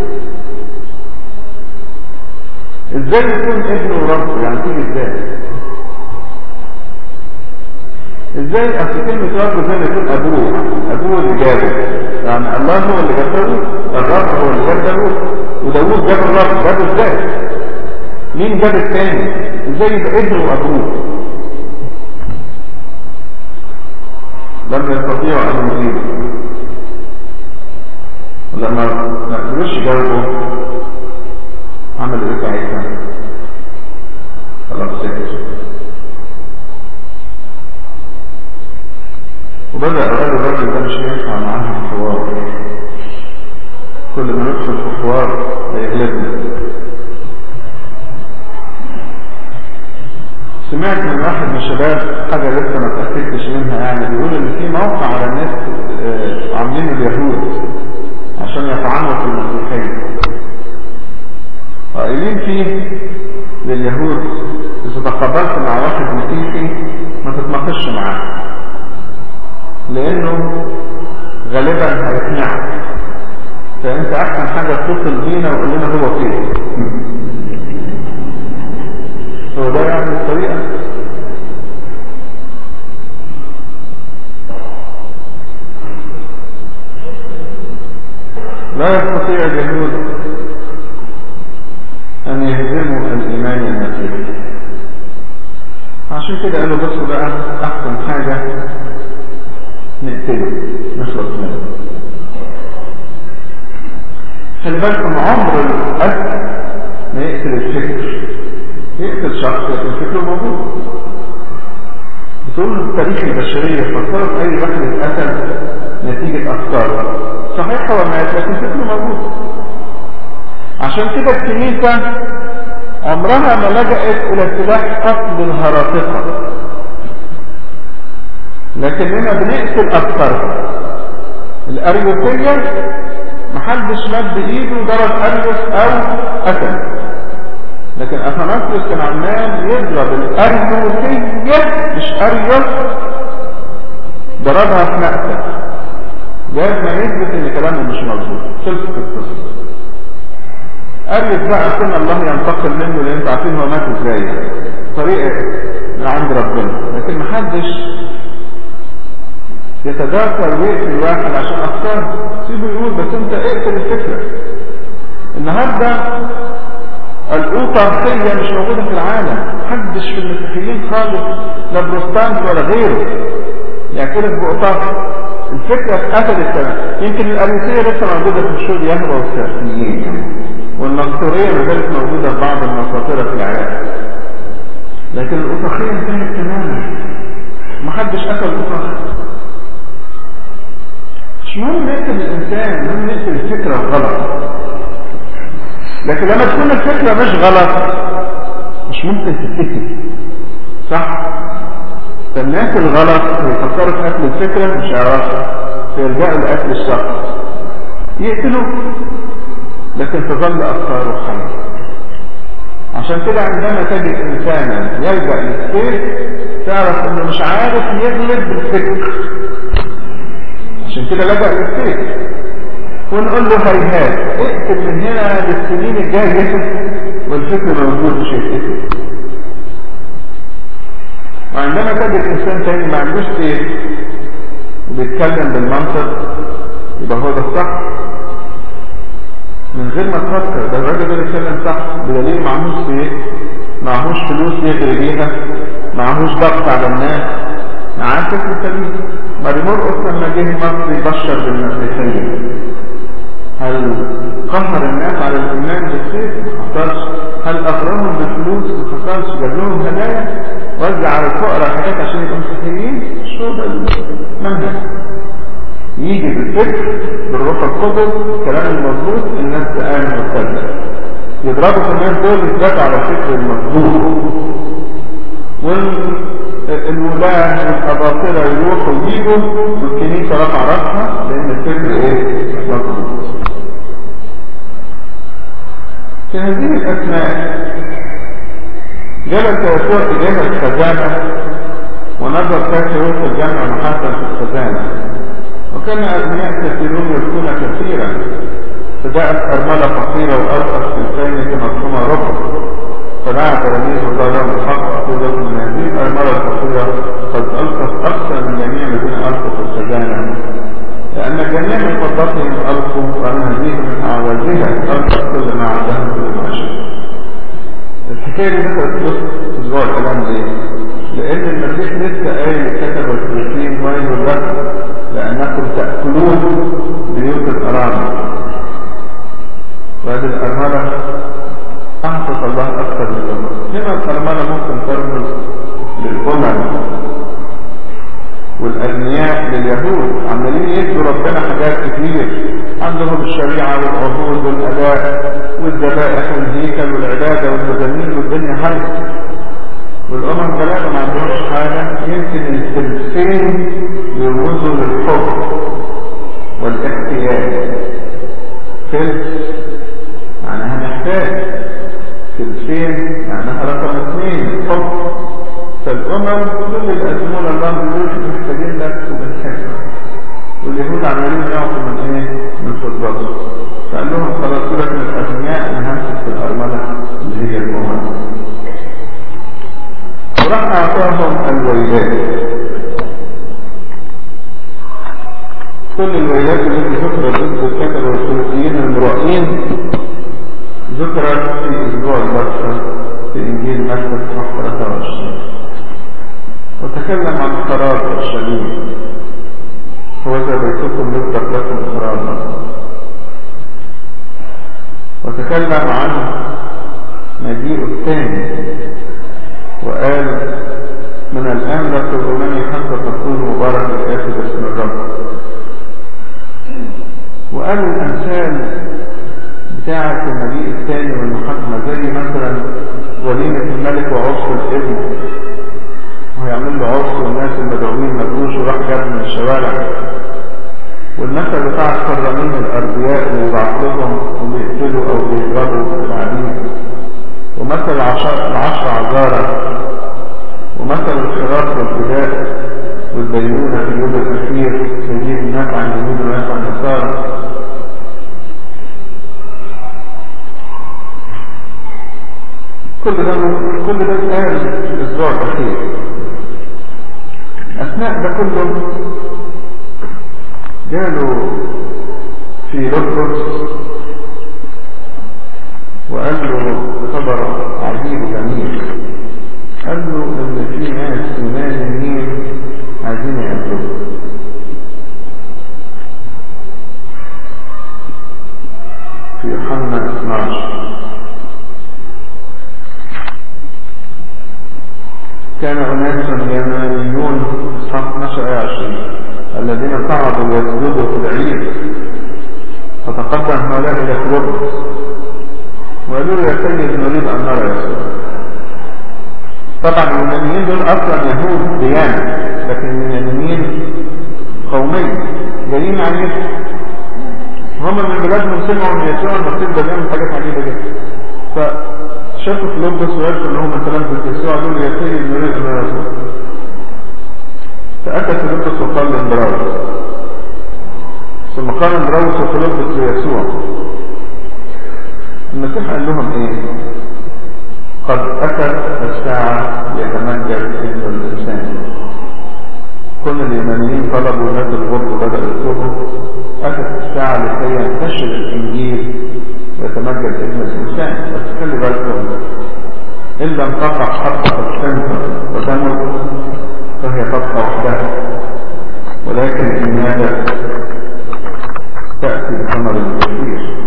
ازاي يكون ابنه وربه؟ يعني تيجي ازاي اصل كلمة رب زي ما يكون ابوه اللي جابه، يعني الله هو اللي جاب داوود، الرب هو اللي جاب داوود، وداوود جاب الرب. جابه ازاي؟ مين جاب الثاني؟ ازاي يبقى ابنه وابوه؟ لم يستطيعوا ان يجيبوا. لما ما قدروش يجاوبوا عملوا ايه ساعتها؟ خلاص سكتوا. وبدأ الراجل ده مش هينفع معاه الحوار، كل ما ندخل في حوار هيغلبنا. سمعت من واحد من الشباب حاجة لسه ما اتأكدتش منها، يعني بيقول ان في موقع على النت عاملينه اليهود عشان يطعنوا في المسيحية، قائلين فيه لليهود اذا تقابلت مع واحد مسيحي ما تتناقشش معاه لانه غالبا هيقنعك فانت احسن حاجة اتصل بينا وقول لنا هو فين. هو ده يعني الطريقة؟ لا يستطيع اليهود ان يهزموا الايمان المسيحي. عشان كده قالوا بصوا بقى احسن حاجة نقتله نخلص منه. خلي بالكم عمر القتل ما يقتل الفكر، يقتل شخص لكن فكره موجود. بتقول تاريخ البشرية فكرت اي واحد اتقتل نتيجة افكاره، صحيح هو مات لكن فكره موجود. عشان كده الكنيسة عمرها ما لجأت الى سلاح قتل الهراطقة، لكننا بنقتل افكارها. الاريوسية محدش مد ايده ضرب اريوس او قتل، لكن اثناسيوس كان عمال يضرب الاريوسية مش اريوس، ضربها في مقتل لازم نثبت ان كلامه مش مظبوط. خلصت القصه. اريوس بقى كنا الله ينتقم منه لان انتوا عارفين هو مات ازاي، طريقه من عند ربنا، لكن محدش يتذاكر ويقتل واحد عشان افكار. سيبه يقول بس انت اقتل الفكره. النهارده الأوطارخية مش موجودة في العالم، محدش في المسيحيين خالص لا بروتستانت ولا غيره يعترف بأوطارخ. الفكرة اتقتلت تمام. يمكن الأريوسية لسه موجودة في الشهود يهوى والسرسيين، والنصرية ما زالت موجودة في بعض المساطرة في العراق، لكن الأوطارخية انتهت تماما، محدش قتل الأوطارخ. مش مهم نقتل الإنسان، مهم نقتل الفكرة الغلط. لكن لما تكون الفكرة مش غلط مش ممكن تتقتل، صح؟ فالناس الغلط يفكروا في قتل الفكرة مش عارفة، فيلجأوا لقتل الشخص يقتلوه، لكن تظل أفكاره حية. عشان كده عندما تجد إنسانا يلجأ للسيف تعرف إنه مش عارف يغلب بالفكر، عشان كده لجأ للسيف. ونقول له هيهات اقتل من هنا للسنين الجاية والفكر موجود مش هيتقتل. وعندما تجد انسان تاني ما عندوش سيف وبيتكلم بالمنطق يبقى هو ده الصح من غير ما تفكر. ده الراجل ده بيتكلم صح بدليل معهوش سيف، معهوش فلوس يجري بيها، معهوش ضغط على الناس، معاه فكر سليم. مرقس لما جه مصر يبشر بالمسيحية هل قهر الناس على الإيمان بالسيف؟ ما حصلش. هل أغرهم بالفلوس؟ ما حصلش. جاب لهم هدايا، وزع على الفقراء حاجات عشان يبقوا مسيحيين. شو ده المنهج؟ يجي بالفكر بالروح القدس الكلام المظبوط الناس تآمن وتصدق، يضربوا في الناس دول يثبتوا على الفكر المظبوط، والولاة والأباطرة يروحوا يجوا والكنيسة رفع راسها لأن الفكر إيه؟ مظبوط. في هذه الأثناء جلس يسوع تجاه الخزانة ونظر كيف يوصل جمع محاسن في الخزانة، وكان أغنياء كثيرون يبكون كثيرا، فجاءت أرملة فقيرة وألقت في الخيمة مرسومة ربع، فدعا تلاميذه وقال لهم الحق أقول لكم أن هذه الأرملة الفقيرة قد ألقت أكثر من جميع الذين ألقوا في الخزانة، لأن جميع من فضتهم ألقوا وأن هذه من أعوازها ألقت كل ما عندهم كل ما شاء. الحكاية دي ذكرت أسبوع الكلام ليه؟ لأن المسيح لسه قايل كتب الفريسيين ويل لكم لأنكم تأكلون بيوت الأرامل. وهذه الأرملة أعطت الله أكثر من الأمر. هنا الأرملة ممكن ترمز للأمم والأغنياء لليهود، عمالين يدوا ربنا حاجات كتير، عندهم الشريعة والعهود والأداء والذبائح والهيكل والعبادة والمزامير والدنيا حية، والأمم ثلاثة ما عندهمش حاجة. يمكن الثلثين يرمزوا للحب والاحتياج. ثلث معناها محتاج، ثلثين معناها رقم 2 الحب. فالأمم كل اللي قدموا الله بيقولوا محتاجين لك وبنحبك، واليهود عمالين يعطوا من ايه؟ من فضته. فقال لهم خلاص سيبك من الاغنياء، انا همسك في الارمله اللي هي الامم. وراح اعطاهم الويلات. كل الويلات التي ذكرت ضد الكتبه والفريسيين المرائين ذكرت في اسبوع البصره في انجيل متى اصحاح 23. وتكلم عن خراب اورشليم. وذا بيتكم يترك لكم خرابا. وتكلم عن مجيء الثاني وقال من الآن لا تظلمني حتى تكون مبارك الآتي باسم الرب. وقال الأمثال بتاعة المجيء الثاني والمحاكمة زي مثلا وليمة الملك وعرس الابن، ويعمل له عرس والناس المدعوين مجروش وراح جاب من الشوارع. والمثل بتاع الكرامين الأرضياء اللي يبعث لهم وبيقتلوا أو بيضربوا العبيد. ومثل العشر عذارى. ومثل الخراف والفداء والدينونة في اليوم الأخير يجيب الناس عن اليهود والناس عن النصارى. كل ده اتقال في الأسبوع الأخير. أثناء ده كله جاله في لوبرس وقال له خبر عجيب جميل. قال له ان في ناس يونان النيل عايزين يقابلوه. في يوحنا 12 كان أناس يمانيون اصحاح 12 آية 20 الذين صعدوا ويسجدوا في العيد، فتقدم هؤلاء إلى فيلبس وقالوا له يا سيد نريد أن نرى يسوع. طبعا اليونانيين دول أصلا يهود ديانة، لكن اليونانيين قومية جايين عن يسوع. هم من بلادهم سمعوا ان يسوع المسيح ده بيعمل حاجات عجيبة جدا، فشافوا فيلبس وعرفوا ان هم تلامذة يسوع. قالوا له يا سيد نريد أن نرى يسوع. فأتى فيلبس وقال لإندراوس، ثم قال إندراوس وفيلبس ليسوع. المسيح قال لهم ايه؟ قد أتت الساعة يتمجد ابن الإنسان. كل اليونانيين طلبوا نزل الغرب وبدأوا يطلبوا. أتت الساعة لكي ينتشر الإنجيل ويتمجد ابن الإنسان. بس خلي بالكم، إن لم تقع حتى الشمس وتمت فهي تبقى وحدها، ولكن إن ماتت تأتي بثمر كثير.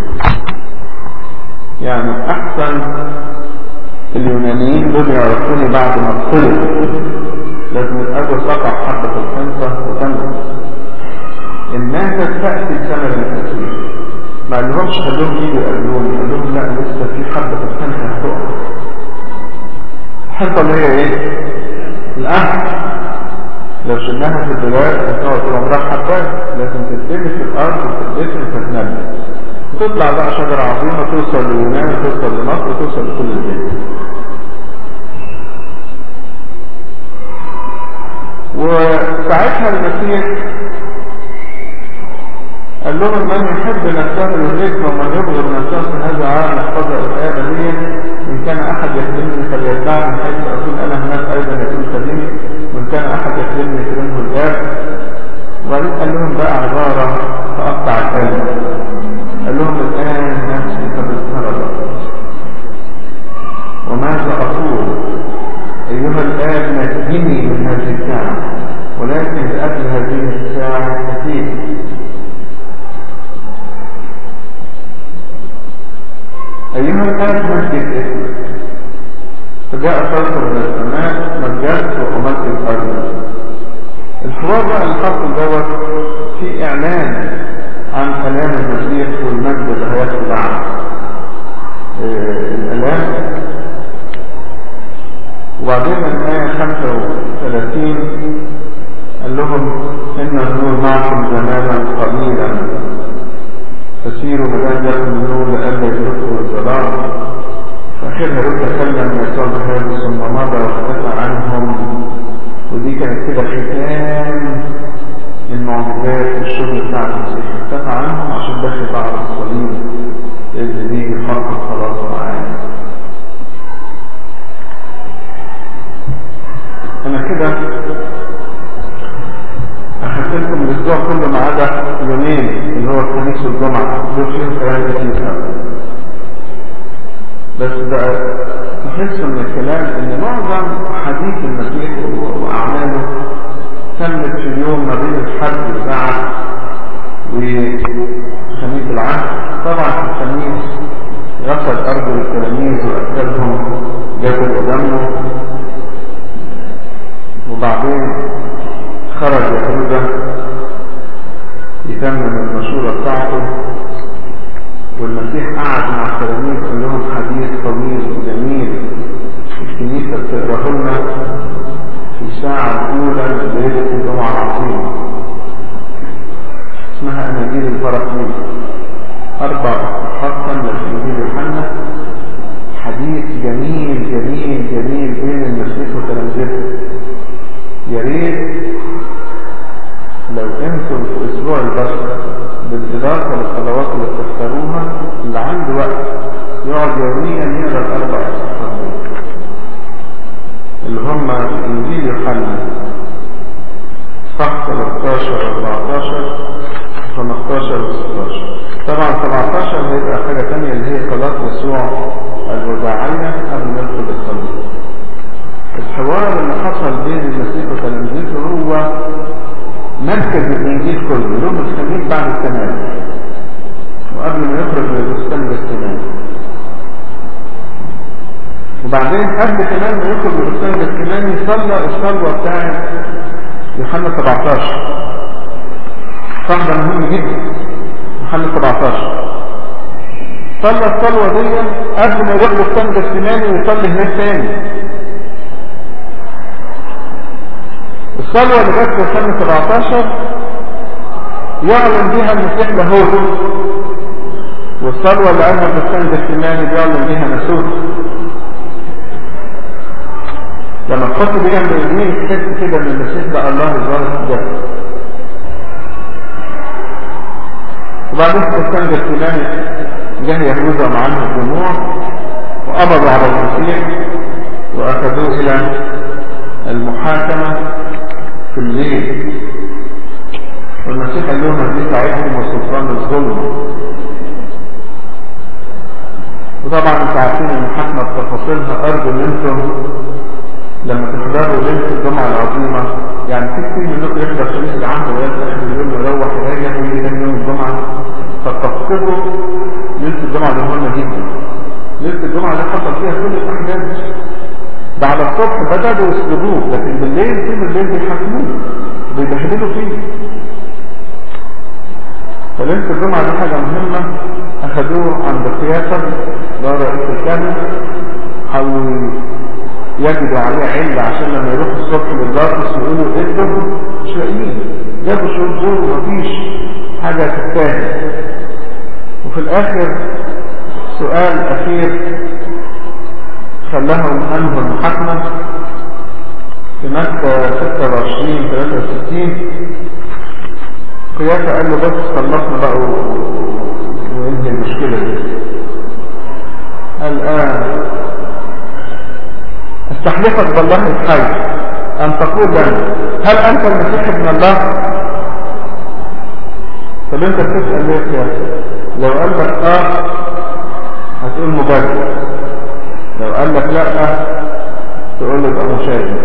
يعني أحسن اليونانيين دول يعرفوني بعد ما اطلب لازم الأجل تقع حبة الخنصة وتنمو. إن ماتت تأتي بثمر كثير. ما قالهمش خلوهم يجوا يقابلوني، قال لهم لا لسه في حبة الخنصة هتقع. الحنطة اللي هي ايه؟ الأهل. لو شلناها في البلاد هتقعد طول عمرها حبات، لازم تتلمس في الأرض وتتلمس وتتنمي. وتطلع بقى شجرة عظيمة توصل لليونان وتوصل لمصر وتوصل لكل الدنيا. وساعتها المسيح قال لهم من يحب نفسه يهلك ومن يبغض نفسه في هذا العالم يحفظها الآية دي. إن كان أحد يخدمني فليتبعني حيث أكون أنا هناك أيضا يكون خادمي، وإن كان أحد يخدمني يكرمه الآب. وبعدين قال لهم بقى عبارة تقطع القلب. قال لهم الآن نفسي قد اضطربت وماذا أقول؟ أيها الآب نجني من هذه الساعة، ولكن لأجل هذه الساعة كثير. أيها الآب مجد اسمك. فجاء صوت من السماء مجدت وأمجد أرضك. الحوار بقى اللي حصل دوت في إعلان عن كلام المسيح والمجد اللي هيحصل بعد الآلام. وبعدين من آية 35 قال لهم إن النور معكم زمانا قليلا فسيروا مدان لكم النور لألا يدركوا الظلام. فآخرها يقول تكلم يسوع بهذا ثم مضى واختفى عنهم. ودي كانت كده ختام المعجزات والشغل بتاع المسيح، اختفى عنهم عشان داخل بعض الصليب اللي بيجي حق الخلاص معانا. انا كده اخدت لكم الاسبوع كله ما عدا يومين اللي هو الخميس والجمعه، دول فيهم كلام كتير قوي. بس بقى تحسوا من الكلام ان معظم حديث المسيح واعماله تمت في اليوم ما بين الحد والساعه وخميس العهد. طبعا في الخميس غسل ارجل التلاميذ واكلهم جسد ودمه، وبعدين خرج يهوذا يتمم المشورة بتاعته، والمسيح قعد مع التلاميذ قال لهم حديث طويل وجميل الكنيسة بتقراه لنا في الساعة الأولى من ليلة الجمعة العظيمة، اسمها أناجيل البراكليس، 4 أصحاحات كاملة في إنجيل يوحنا، حديث جميل جميل جميل بين المسيح وتلاميذه. يا ريت لو انتم في اسبوع البشر بالاضافه للصلوات اللي بتختاروها اللي عنده وقت يقعد يوميا يقرا ال4 اصحاحات اللي هم في انجيل يوحنا صح 13 14 15 و16. طبعا 17 هيبقى حاجه ثانيه اللي هي صلاه يسوع الوداعيه قبل ما يدخل الصلاه. الحوار اللي حصل بين المسيح وتلاميذه هو مركز الانجيل كله، يوم الخميس بعد التمام وقبل ما يخرج من البستان باستمرار، وبعدين قبل كمان ما يخرج من البستان باستمرار يصلى الصلوه بتاعت يوحنا 17. صلاه مهم جدا يوحنا 17 صلى الصلوه دي قبل ما يروح البستان باستمرار ويصلي هناك تاني. الصلوة اللي جت في سنة 17 يعلن بها المسيح لاهوت، والصلوة اللي قالها في السنة الاجتماعي بيعلن بها ناسوت. لما تحط دي جنب اليمين تحس كده ان المسيح بقى الله الظاهر في الجسد. وبعدين في السنة الاجتماعي جه يهوذا معاه الجموع وقبضوا على المسيح واخذوه الى المحاكمة في الليل، والمسيح قال لهم هذه ساعتهم وسلطان الظلم. وطبعا انتوا عارفين المحاكمة بتفاصيلها، ارجو ان انتم لما تحضروا ليلة الجمعة العظيمة، يعني في كتير منكم يحضر خميس العهد ويرجع اخر اليوم يروح يريح ويجي تاني يوم الجمعة، فتفقدوا ليلة الجمعة دي مهمة جدا. ليلة الجمعة دي حصل فيها كل الاحداث، ده على الصبح بدأوا يسلبوه، لكن بالليل طول الليل بيحاكموه بيبهدلوا فيه. فليلة الجمعة دي حاجة مهمة. أخذوه عند قياسر ده رئيس الكهنة، حاولوا يجدوا عليه علة عشان لما يروحوا الصبح للباطس يقولوا ايه ده مش لاقيين، جابوا شهور دول ومفيش حاجة تستاهل. وفي الآخر سؤال أخير خلاهم أنهوا المحاكمة في متى 26-63. قياسة قال له بس خلصنا بقى وانهي المشكلة دي. الآن استحلفك بالله الحي أن تقول لنا هل أنت المسيح ابن الله؟ طب أنت بتسأل ليه يا قياسة؟ لو قال لك هتقول مبرر، لو قال لك لا تقول له يبقى مشاهد.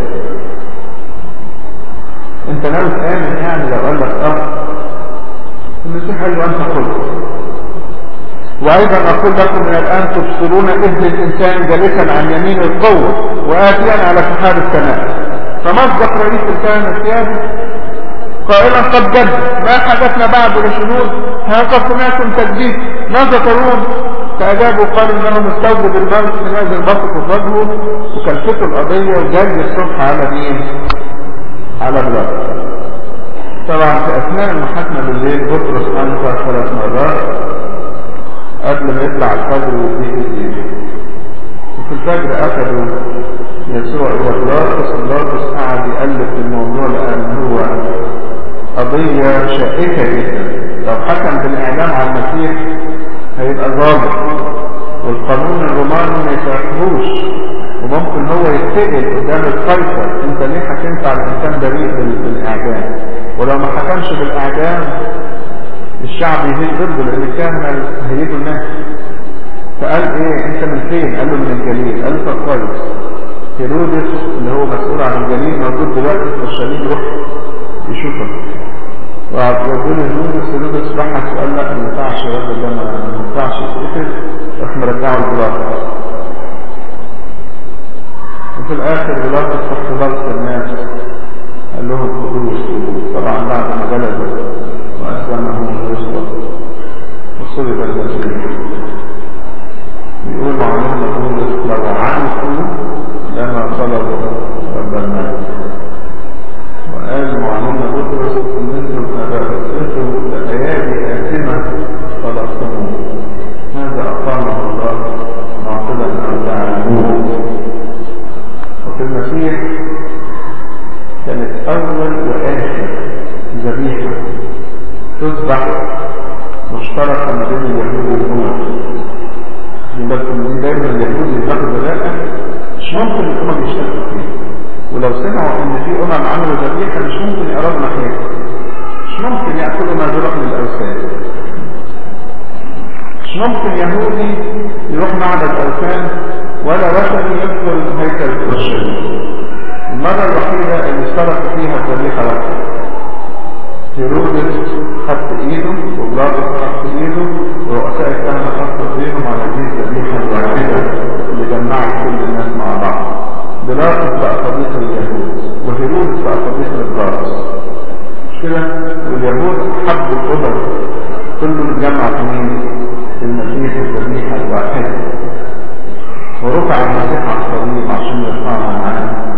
انت ناوي تآمن يعني لو قال لك المسيح قال له انت قلت. وايضا اقول لكم من الان تبصرون ابن الانسان جالسا عن يمين القوه واتيا على سحاب السماء. فمصدق رئيس الكهنه السيادي قائلا قد جد ما حدثنا بعد لشهود، هذا سمعتم تجديد ماذا ترون؟ فأجابوا قالوا إنه مستوجب الموت نازل بسط وجهه وكلفته القضية وجري الصبح على مين؟ على بلاد. طبعا في أثناء المحاكمة بالليل بطرس أنكر 3 مرات قبل ما يطلع الفجر ويديه الإيد. وفي الفجر أخذوا يسوع إلى بلاطس، بلاطس قعد يقلب في الموضوع لأن هو قضية شائكة جدا. لو حكم بالإعدام على المسيح هيبقى ظالم، والقانون الروماني ما يسامحهوش، وممكن هو يتسأل قدام القيصر انت ليه حكمت على الانسان بريء بالاعدام؟ ولو ما حكمش بالاعدام الشعب يهيج ضده، لان الكهنه هيجوا الناس. فقال ايه انت من فين؟ قال له من الجليل. قال له طب كويس، هيرودس اللي هو مسؤول عن الجليل موجود دلوقتي في اورشليم، روح يشوفك. وقالوا له هيرودس بحث وقال لا ما ينفعش الراجل ده، ما ينفعش يتقتل، راح مرجعه لبيلاطس. وفي الاخر بيلاطس تحت ضغط الناس قال لهم خذوه. طبعا بعد ما غلبوا واسلمهم الوسطى وصلب المسيح. بيقول معلمنا بولس لو عرفوا لما طلبوا رب الملك. وقال معلمنا بطرس ان انتم تبعثتم لأيادي آثمة طلبتموه، هذا أقامه الله معقلا عن الموت. وفي المسيح كانت أول وآخر ذبيحة تذبح مشتركة ما بين اليهود والأمم. لكن دايما اليهود يذبحوا ذبائح مش ممكن الأمم يشتركوا فيها، ولو سمعوا إن في أمم عملوا ذبيحة مش ممكن يقربوا ناحيتها، مش ممكن يأكلوا ما ذبح للأوثان، مش ممكن يهودي يروح معبد أوثان ولا وثني يدخل هيكل اورشليم. المرة الوحيدة اللي اشترك فيها الذبيحة واحدة، هيرودس حط ايده وبيلاطس حط ايده ورؤساء الكهنة حطوا ايديهم على هذه الذبيحة الواحدة اللي جمعت كل الناس مع بعض. بيلاطس بقى صديق اليهود وهيرودس بقى صديق لبيلاطس، مش كده؟ واليهود حبوا القدر كله اتجمع في مين؟ في المسيح الذبيحة الواحدة. ورفع المسيح على الصليب عشان يرفعنا معاه.